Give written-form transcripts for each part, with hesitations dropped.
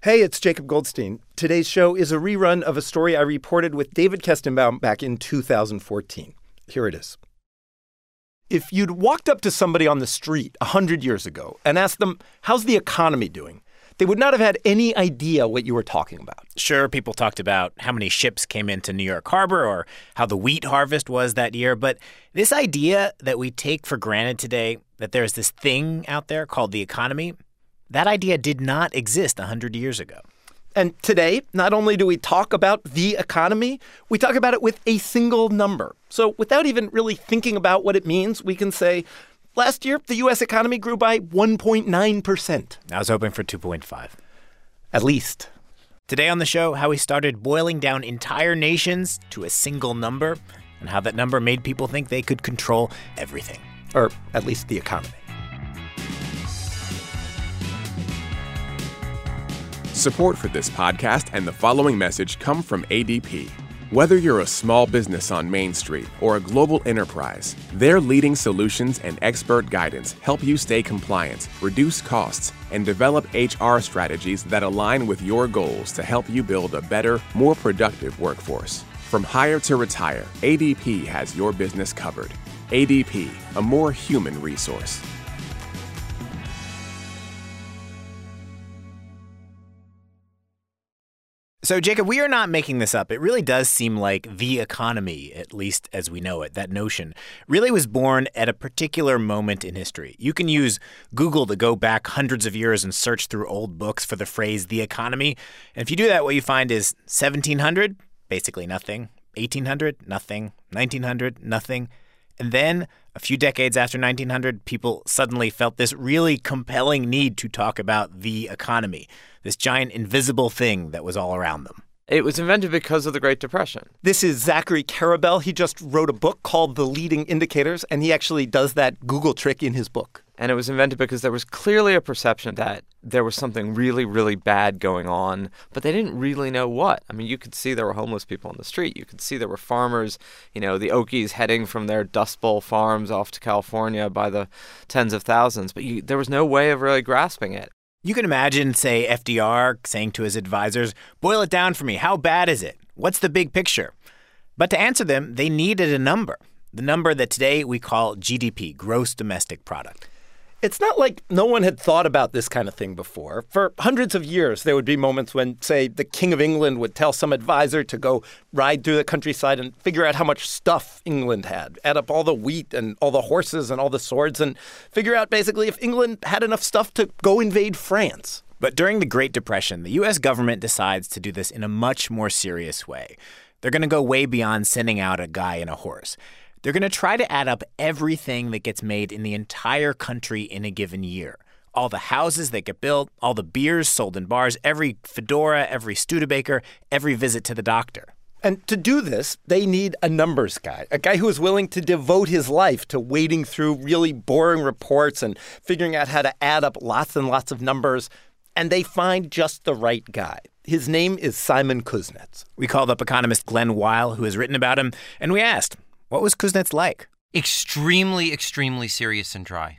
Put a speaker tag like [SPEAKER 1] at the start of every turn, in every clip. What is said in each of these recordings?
[SPEAKER 1] Hey, it's Jacob Goldstein. Today's show is a rerun of a story I reported with David Kestenbaum back in 2014. Here it is. If you'd walked up to somebody on the street 100 years ago and asked them, how's the economy doing? They would not have had any idea what you were talking about.
[SPEAKER 2] Sure, people talked about how many ships came into New York Harbor or how the wheat harvest was that year. But this idea that we take for granted today, that there's this thing out there called the economy, that idea did not exist 100 years ago.
[SPEAKER 1] And today, not only do we talk about the economy, we talk about it with a single number. So without even really thinking about what it means, we can say, last year, the U.S. economy grew by 1.9%.
[SPEAKER 2] I was hoping for 2.5.
[SPEAKER 1] At least.
[SPEAKER 2] Today on the show, how we started boiling down entire nations to a single number and how that number made people think they could control everything.
[SPEAKER 1] Or at least the economy.
[SPEAKER 3] Support for this podcast and the following message come from ADP. Whether you're a small business on Main Street or a global enterprise, their leading solutions and expert guidance help you stay compliant, reduce costs, and develop HR strategies that align with your goals to help you build a better, more productive workforce. From hire to retire, ADP has your business covered. ADP, a more human resource.
[SPEAKER 2] So, Jacob, we are not making this up. It really does seem like the economy, at least as we know it, that notion, really was born at a particular moment in history. You can use Google to go back hundreds of years and search through old books for the phrase the economy. And if you do that, what you find is 1700, basically nothing. 1800, nothing. 1900, nothing. And then a few decades after 1900, people suddenly felt this really compelling need to talk about the economy, this giant invisible thing that was all around them.
[SPEAKER 4] It was invented because of the Great Depression.
[SPEAKER 1] This is Zachary Karabell. He just wrote a book called The Leading Indicators, and he actually does that Google trick in his book.
[SPEAKER 4] And it was invented because there was clearly a perception that there was something really, really bad going on, but they didn't really know what. I mean, you could see there were homeless people on the street. You could see there were farmers, the Okies heading from their Dust Bowl farms off to California by the tens of thousands, but there was no way of really grasping it.
[SPEAKER 2] You can imagine, say, FDR saying to his advisors, boil it down for me. How bad is it? What's the big picture? But to answer them, they needed a number, the number that today we call GDP, gross domestic product.
[SPEAKER 1] It's not like no one had thought about this kind of thing before. For hundreds of years, there would be moments when, say, the King of England would tell some advisor to go ride through the countryside and figure out how much stuff England had, add up all the wheat and all the horses and all the swords, and figure out basically if England had enough stuff to go invade France.
[SPEAKER 2] But during the Great Depression, the U.S. government decides to do this in a much more serious way. They're going to go way beyond sending out a guy and a horse. They're going to try to add up everything that gets made in the entire country in a given year. All the houses that get built, all the beers sold in bars, every fedora, every Studebaker, every visit to the doctor.
[SPEAKER 1] And to do this, they need a numbers guy, a guy who is willing to devote his life to wading through really boring reports and figuring out how to add up lots and lots of numbers. And they find just the right guy. His name is Simon Kuznets.
[SPEAKER 2] We called up economist Glenn Weil, who has written about him, and we asked, what was Kuznets like?
[SPEAKER 5] Extremely, extremely serious and dry.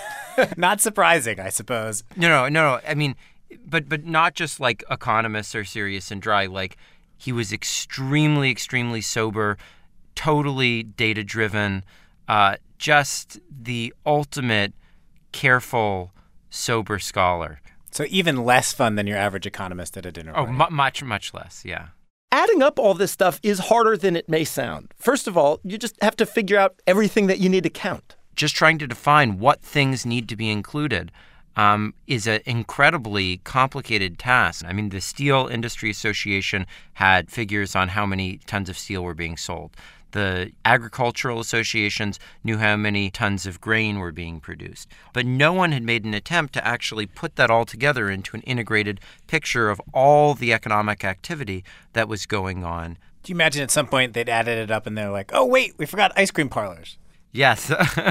[SPEAKER 2] Not surprising, I suppose.
[SPEAKER 5] No. I mean, but not just like economists are serious and dry. Like, he was extremely, extremely sober, totally data-driven, just the ultimate careful, sober scholar.
[SPEAKER 2] So even less fun than your average economist at a dinner party.
[SPEAKER 5] Oh, much, much less, yeah.
[SPEAKER 1] Adding up all this stuff is harder than it may sound. First of all, you just have to figure out everything that you need to count.
[SPEAKER 5] Just trying to define what things need to be included is an incredibly complicated task. I mean, the Steel Industry Association had figures on how many tons of steel were being sold. The agricultural associations knew how many tons of grain were being produced. But no one had made an attempt to actually put that all together into an integrated picture of all the economic activity that was going on.
[SPEAKER 2] Do you imagine at some point they'd added it up and they're like, oh, wait, we forgot ice cream parlors?
[SPEAKER 5] Yes.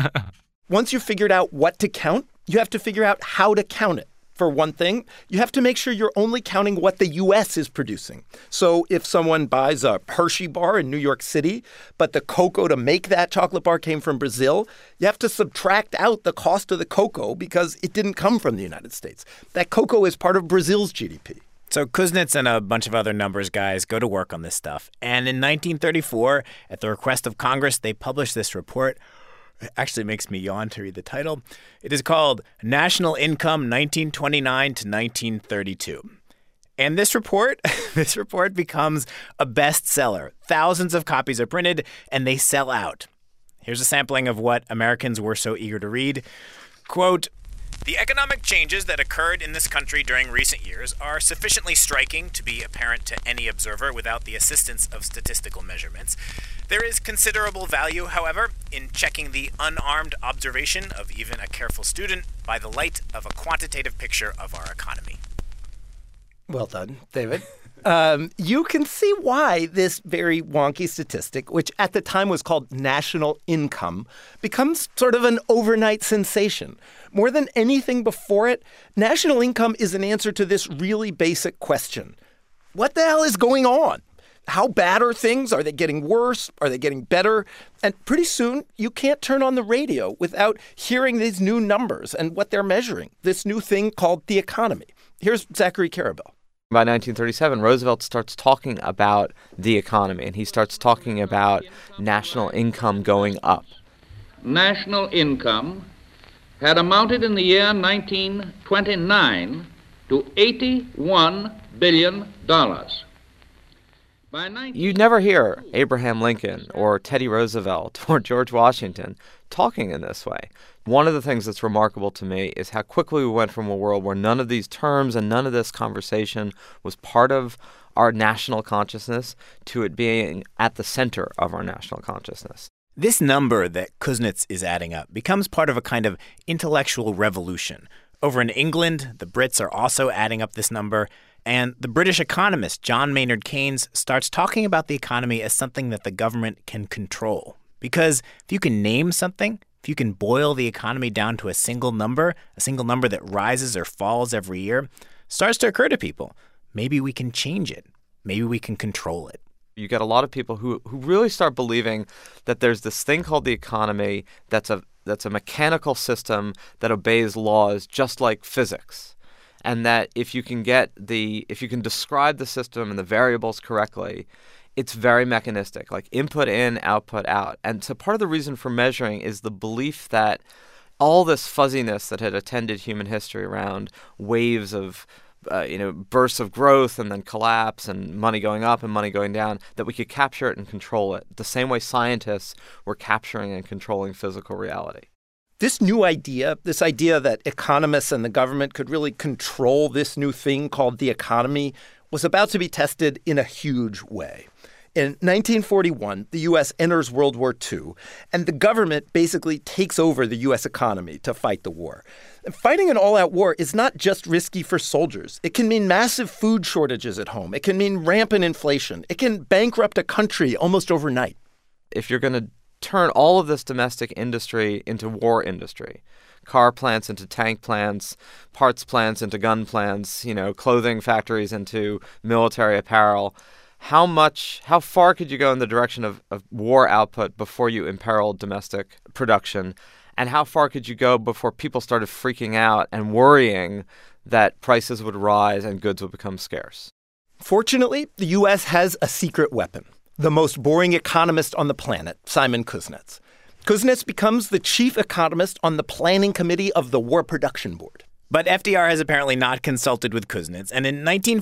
[SPEAKER 1] Once you've figured out what to count, you have to figure out how to count it. For one thing, you have to make sure you're only counting what the U.S. is producing. So if someone buys a Hershey bar in New York City, but the cocoa to make that chocolate bar came from Brazil, you have to subtract out the cost of the cocoa because it didn't come from the United States. That cocoa is part of Brazil's GDP.
[SPEAKER 2] So Kuznets and a bunch of other numbers guys go to work on this stuff. And in 1934, at the request of Congress, they published this report. It actually makes me yawn to read the title. It is called National Income 1929 to 1932. And this report becomes a bestseller. Thousands of copies are printed, and they sell out. Here's a sampling of what Americans were so eager to read. Quote, "The economic changes that occurred in this country during recent years are sufficiently striking to be apparent to any observer without the assistance of statistical measurements. There is considerable value, however, in checking the unarmed observation of even a careful student by the light of a quantitative picture of our economy."
[SPEAKER 1] Well done, David. You can see why this very wonky statistic, which at the time was called national income, becomes sort of an overnight sensation. More than anything before it, national income is an answer to this really basic question. What the hell is going on? How bad are things? Are they getting worse? Are they getting better? And pretty soon, you can't turn on the radio without hearing these new numbers and what they're measuring, this new thing called the economy. Here's Zachary Karabell.
[SPEAKER 4] By 1937, Roosevelt starts talking about the economy, and he starts talking about national income going up.
[SPEAKER 6] National income had amounted in the year 1929 to $81 billion.
[SPEAKER 4] You'd never hear Abraham Lincoln or Teddy Roosevelt or George Washington talking in this way. One of the things that's remarkable to me is how quickly we went from a world where none of these terms and none of this conversation was part of our national consciousness to it being at the center of our national consciousness.
[SPEAKER 2] This number that Kuznets is adding up becomes part of a kind of intellectual revolution. Over in England, the Brits are also adding up this number, and the British economist John Maynard Keynes starts talking about the economy as something that the government can control. Because if you can name something, if you can boil the economy down to a single number that rises or falls every year, starts to occur to people. Maybe we can change it. Maybe we can control it.
[SPEAKER 4] You get a lot of people who really start believing that there's this thing called the economy that's a mechanical system that obeys laws just like physics. And that if you can describe the system and the variables correctly, it's very mechanistic, like input in, output out. And so part of the reason for measuring is the belief that all this fuzziness that had attended human history around waves of bursts of growth and then collapse and money going up and money going down, that we could capture it and control it the same way scientists were capturing and controlling physical reality.
[SPEAKER 1] This new idea, this idea that economists and the government could really control this new thing called the economy, was about to be tested in a huge way. In 1941, the U.S. enters World War II, and the government basically takes over the U.S. economy to fight the war. Fighting an all-out war is not just risky for soldiers. It can mean massive food shortages at home. It can mean rampant inflation. It can bankrupt a country almost overnight.
[SPEAKER 4] If you're going to turn all of this domestic industry into war industry, car plants into tank plants, parts plants into gun plants, clothing factories into military apparel, how far could you go in the direction of war output before you imperiled domestic production? And how far could you go before people started freaking out and worrying that prices would rise and goods would become scarce?
[SPEAKER 1] Fortunately, the U.S. has a secret weapon, the most boring economist on the planet, Simon Kuznets. Kuznets becomes the chief economist on the planning committee of the War Production Board.
[SPEAKER 2] But FDR has apparently not consulted with Kuznets, and in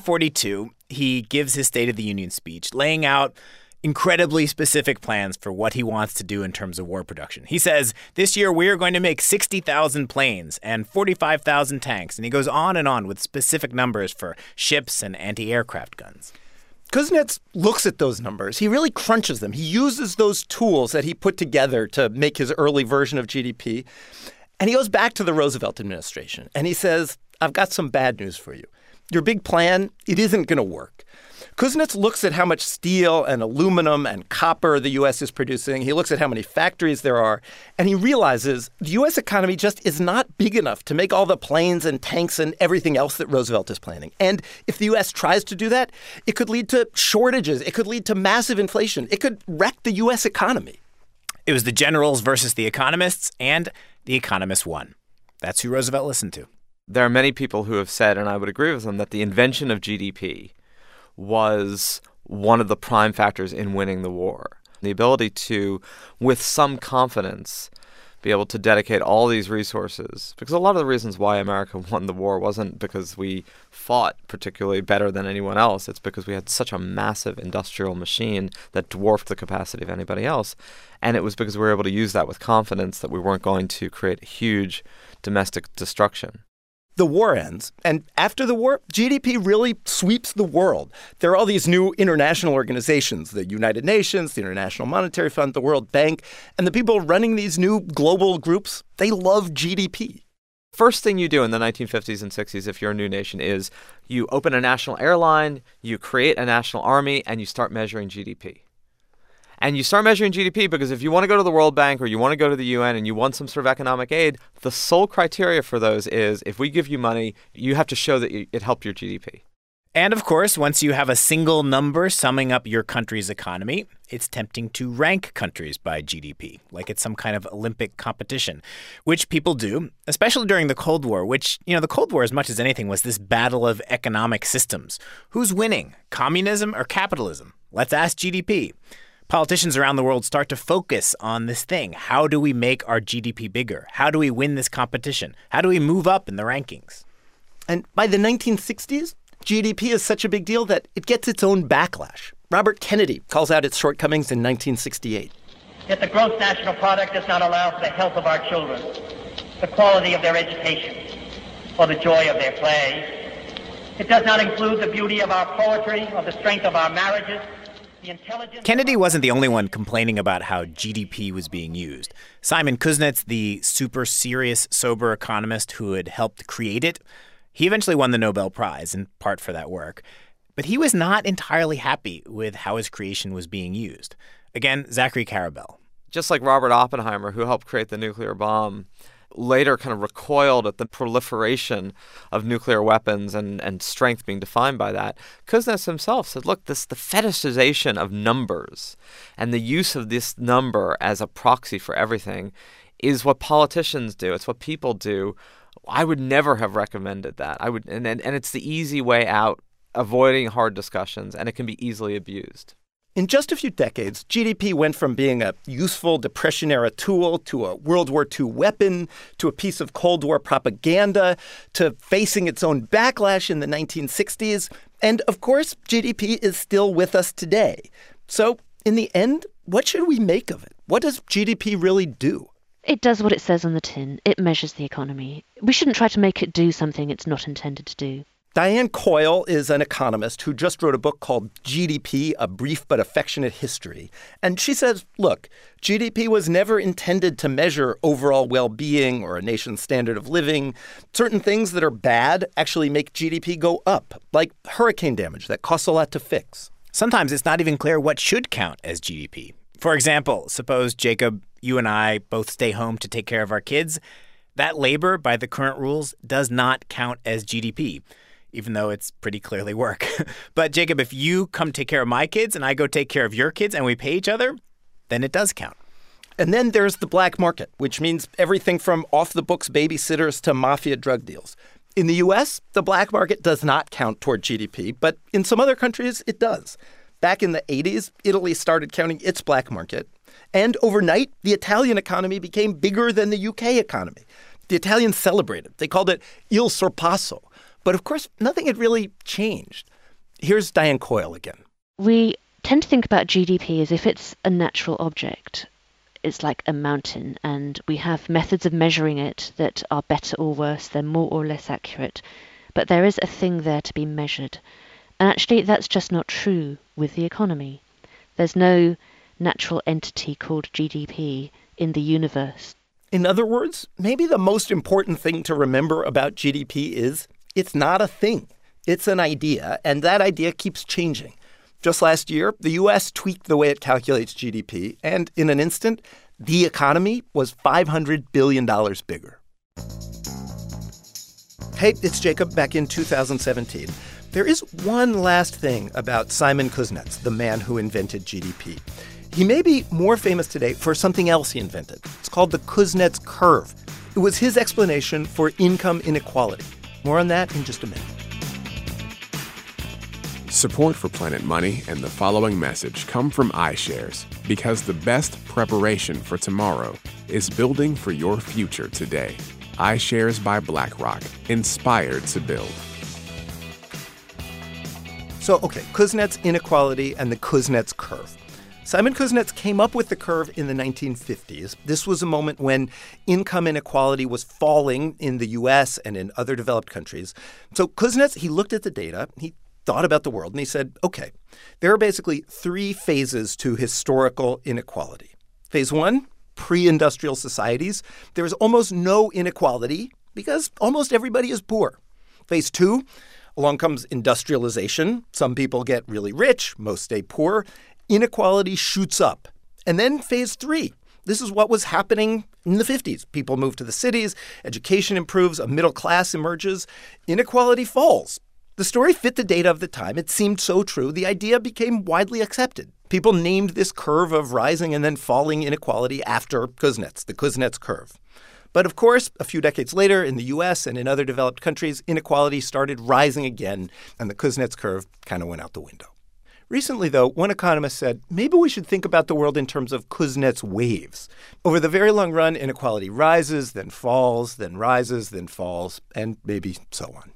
[SPEAKER 2] 1942, he gives his State of the Union speech, laying out incredibly specific plans for what he wants to do in terms of war production. He says, this year we are going to make 60,000 planes and 45,000 tanks, and he goes on with specific numbers for ships and anti-aircraft guns.
[SPEAKER 1] Kuznets looks at those numbers. He really crunches them. He uses those tools that he put together to make his early version of GDP. And he goes back to the Roosevelt administration, and he says, I've got some bad news for you. Your big plan, it isn't going to work. Kuznets looks at how much steel and aluminum and copper the U.S. is producing. He looks at how many factories there are, and he realizes the U.S. economy just is not big enough to make all the planes and tanks and everything else that Roosevelt is planning. And if the U.S. tries to do that, it could lead to shortages. It could lead to massive inflation. It could wreck the U.S. economy.
[SPEAKER 2] It was the generals versus the economists, and the economists won. That's who Roosevelt listened to.
[SPEAKER 4] there are many people who have said, and I would agree with them, that the invention of GDP was one of the prime factors in winning the war. The ability to, with some confidence, be able to dedicate all these resources. Because a lot of the reasons why America won the war wasn't because we fought particularly better than anyone else. It's because we had such a massive industrial machine that dwarfed the capacity of anybody else. And it was because we were able to use that with confidence that we weren't going to create huge domestic destruction.
[SPEAKER 1] The war ends, and after the war, GDP really sweeps the world. There are all these new international organizations, the United Nations, the International Monetary Fund, the World Bank, and the people running these new global groups, they love GDP.
[SPEAKER 4] First thing you do in the 1950s and 60s if you're a new nation is you open a national airline, you create a national army, and you start measuring GDP. And you start measuring GDP because if you want to go to the World Bank or you want to go to the UN and you want some sort of economic aid, the sole criteria for those is if we give you money, you have to show that it helped your GDP.
[SPEAKER 2] And of course, once you have a single number summing up your country's economy, it's tempting to rank countries by GDP, like it's some kind of Olympic competition, which people do, especially during the Cold War, which, the Cold War, as much as anything, was this battle of economic systems. Who's winning, communism or capitalism? Let's ask GDP. Politicians around the world start to focus on this thing. How do we make our GDP bigger? How do we win this competition? How do we move up in the rankings?
[SPEAKER 1] And by the 1960s, GDP is such a big deal that it gets its own backlash. Robert Kennedy calls out its shortcomings in 1968.
[SPEAKER 7] Yet the gross national product does not allow for the health of our children, the quality of their education, or the joy of their play. It does not include the beauty of our poetry, or the strength of our marriages.
[SPEAKER 2] Kennedy wasn't the only one complaining about how GDP was being used. Simon Kuznets, the super serious, sober economist who had helped create it, he eventually won the Nobel Prize, in part for that work. But he was not entirely happy with how his creation was being used. Again, Zachary Karabell.
[SPEAKER 4] Just like Robert Oppenheimer, who helped create the nuclear bomb, later kind of recoiled at the proliferation of nuclear weapons and strength being defined by that. Kuznets himself said, look, the fetishization of numbers and the use of this number as a proxy for everything is what politicians do. It's what people do. I would never have recommended that. And it's the easy way out, avoiding hard discussions, and it can be easily abused.
[SPEAKER 1] In just a few decades, GDP went from being a useful Depression-era tool to a World War II weapon to a piece of Cold War propaganda to facing its own backlash in the 1960s. And, of course, GDP is still with us today. So, in the end, what should we make of it? What does GDP really do?
[SPEAKER 8] It does what it says on the tin. It measures the economy. We shouldn't try to make it do something it's not intended to do.
[SPEAKER 1] Diane Coyle is an economist who just wrote a book called GDP, A Brief but Affectionate History. And she says, look, GDP was never intended to measure overall well-being or a nation's standard of living. Certain things that are bad actually make GDP go up, like hurricane damage that costs a lot to fix.
[SPEAKER 2] Sometimes it's not even clear what should count as GDP. For example, suppose, Jacob, you and I both stay home to take care of our kids. That labor, by the current rules, does not count as GDP. Even though it's pretty clearly work. But, Jacob, if you come take care of my kids and I go take care of your kids and we pay each other, then it does count.
[SPEAKER 1] And then there's the black market, which means everything from off-the-books babysitters to mafia drug deals. In the U.S., the black market does not count toward GDP, but in some other countries, it does. Back in the 80s, Italy started counting its black market. And overnight, the Italian economy became bigger than the UK economy. The Italians celebrated. They called it Il Sorpasso. But, of course, nothing had really changed. Here's Diane Coyle again.
[SPEAKER 8] We tend to think about GDP as if it's a natural object. It's like a mountain, and we have methods of measuring it that are better or worse, they're more or less accurate. But there is a thing there to be measured. And actually, that's just not true with the economy. There's no natural entity called GDP in the universe.
[SPEAKER 1] In other words, maybe the most important thing to remember about GDP is it's not a thing. It's an idea, and that idea keeps changing. Just last year, the U.S. tweaked the way it calculates GDP, and in an instant, the economy was $500 billion bigger. Hey, it's Jacob back in 2017. There is one last thing about Simon Kuznets, the man who invented GDP. He may be more famous today for something else he invented. It's called the Kuznets curve. It was his explanation for income inequality. More on that in just a minute.
[SPEAKER 3] Support for Planet Money and the following message come from iShares, because the best preparation for tomorrow is building for your future today. iShares by BlackRock, inspired to build.
[SPEAKER 1] So, okay, Kuznets inequality and the Kuznets curve. Simon Kuznets came up with the curve in the 1950s. This was a moment when income inequality was falling in the U.S. and in other developed countries. So Kuznets, he looked at the data, he thought about the world, and he said, okay, there are basically three phases to historical inequality. Phase one, pre-industrial societies. There is almost no inequality because almost everybody is poor. Phase two, along comes industrialization. Some people get really rich, most stay poor. Inequality shoots up. And then phase three. This is what was happening in the 50s. People move to the cities, education improves, a middle class emerges, inequality falls. The story fit the data of the time. It seemed so true. The idea became widely accepted. People named this curve of rising and then falling inequality after Kuznets, the Kuznets curve. But of course, a few decades later, in the U.S. and in other developed countries, inequality started rising again, and the Kuznets curve kind of went out the window. Recently, though, one economist said, maybe we should think about the world in terms of Kuznets waves. Over the very long run, inequality rises, then falls, then rises, then falls, and maybe so on.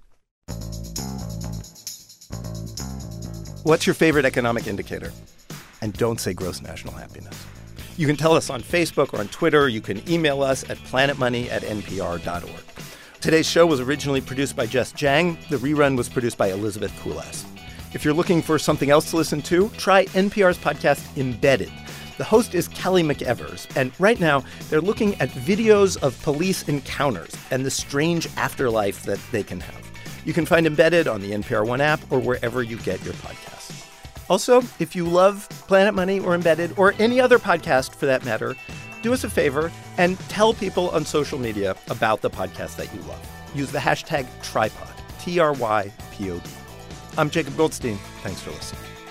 [SPEAKER 1] What's your favorite economic indicator? And don't say gross national happiness. You can tell us on Facebook or on Twitter. You can email us at planetmoney@npr.org. Today's show was originally produced by Jess Jiang. The rerun was produced by Elizabeth Kulas. If you're looking for something else to listen to, try NPR's podcast Embedded. The host is Kelly McEvers, and right now they're looking at videos of police encounters and the strange afterlife that they can have. You can find Embedded on the NPR One app or wherever you get your podcasts. Also, if you love Planet Money or Embedded or any other podcast for that matter, do us a favor and tell people on social media about the podcast that you love. Use the hashtag Trypod, TRYPOD. I'm Jacob Goldstein. Thanks for listening.